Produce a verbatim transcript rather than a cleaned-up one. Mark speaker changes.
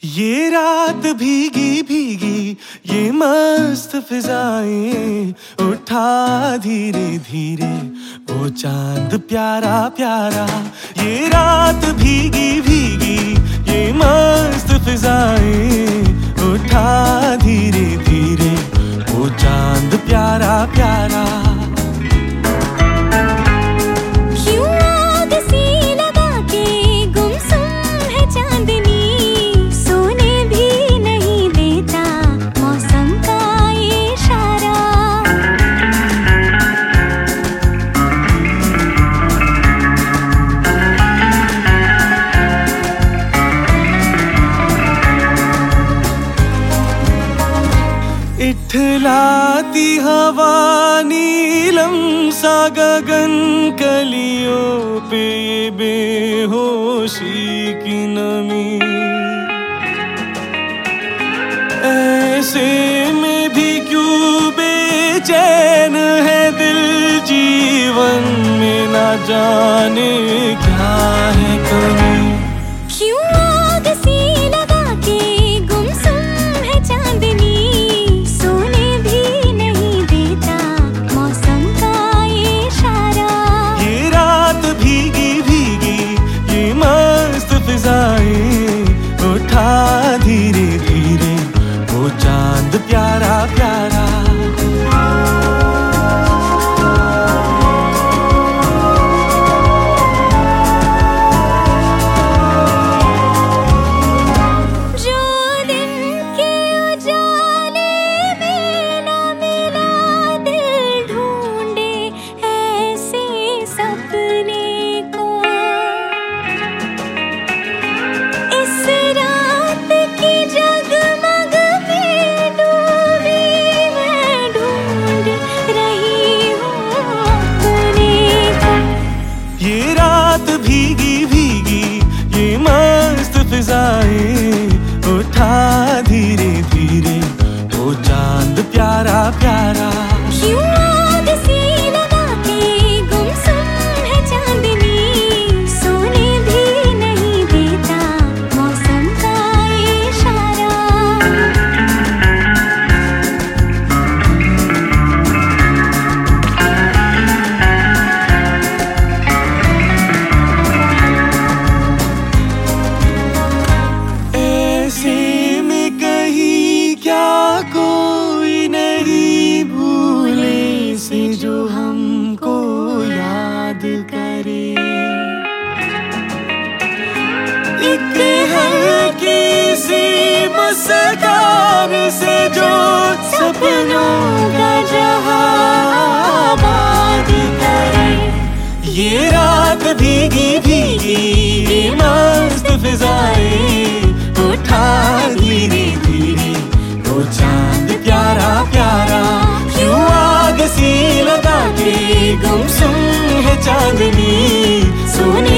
Speaker 1: ये रात भीगी भीगी ये मस्त फिजाएं, उठा धीरे धीरे वो चांद प्यारा प्यारा। ये रात भीगी भीगी ये मस्त फिजाएं, उठा धीरे धीरे वो चांद प्यारा प्यारा। इठलाती हवा नीलम सा गगन कलियों पे ये बेहोशी की नमी। ऐसे में भी क्यों बेचैन है दिल, जीवन में ना जाने क्या है कमी। उठा धीरे धीरे वो चांद प्यारा प्यारा।
Speaker 2: जो दिन के उजाले में ना मिला, दिल ढूंढे ऐसे सपने को। इस रात की जगमग में डूबी मैं ढूंढ रही हूँ अपने को।
Speaker 1: ये रात भीगी भीगी ये मस्त फिजाएं, उठा धीरे धीरे वो चांद प्यारा प्यारा। कोई नहीं भूले से जो हमको याद करे, एक हल्की सी मुस्कान से जो सपनों का जहां आबाद करे। ये रात भीगी भीगी ये मस्त फिजाएं, उठा धीरे धीरे वो चांद प्यारा प्यारा। क्यों आग सी लगा के गुमसुम है चांदनी, सोने